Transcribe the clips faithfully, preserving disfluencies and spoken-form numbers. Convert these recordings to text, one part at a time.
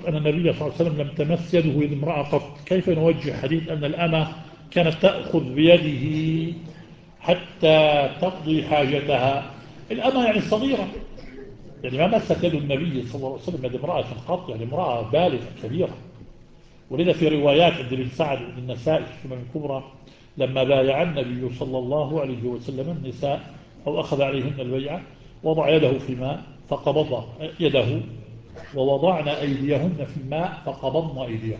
ذكرت أن النبي صلى الله عليه وسلم لم تمس يده يد امرأة قط، كيف نوجه حديث أن الأمة كانت تأخذ بيده حتى تقضي حاجتها؟ الأمة يعني صغيرة، يعني ما مست يد النبي صلى الله عليه وسلم يد امرأة قط، يعني امرأة بالغة كبيرة. ولذا في روايات عند ابن سعد بن النسائي في السنن الكبرى لما بايع النبي صلى الله عليه وسلم النساء أو أخذ عليهن البيعة وضع يده في الماء فقبض يده، ووضعنا أيديهن في الماء فقبضن أيديهن.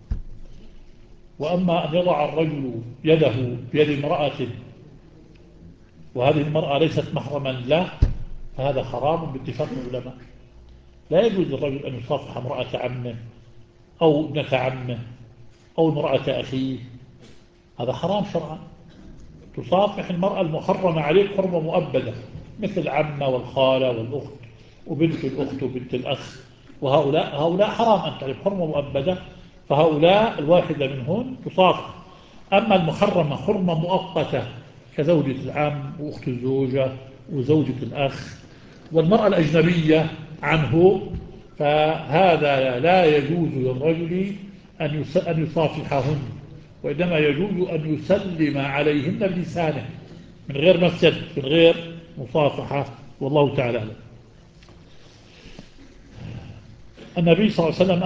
وأما أن يضع الرجل يده بيد امرأة وهذه المرأة ليست محرما له فهذا حرام باتفاق العلماء. لا يجوز للرجل أن يصافح امرأة عمه أو ابنة عمه أو امرأة أخيه، هذا حرام شرعا. تصافح المرأة المحرمة عليك حرمة مؤبدة، مثل العمة والخالة والأخت وبنت الأخت وبنت الأخ، وهؤلاء هؤلاء حرام أن تعرف حرمة مؤبدة، فهؤلاء الواحدة منهن تصافح. أما المحرمة حرمة مؤقتة كزوجة العم وأخت الزوجة وزوجة الأخ والمرأة الأجنبية عنه، فهذا لا يجوز للرجل أن يصافحهن، وإنما يجوز أن يسلم عليهن بلسانه من غير مسجد، من غير مصافحة، والله تعالى أعلم. النبي صلى الله عليه وسلم